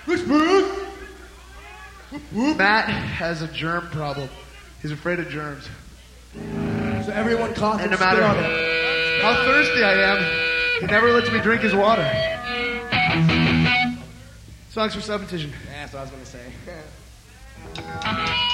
Matt has a germ problem. He's afraid of germs. So everyone cough And no matter how thirsty I am, he never lets me drink his water. Songs for Subdivision. Yeah, that's what I was going to say.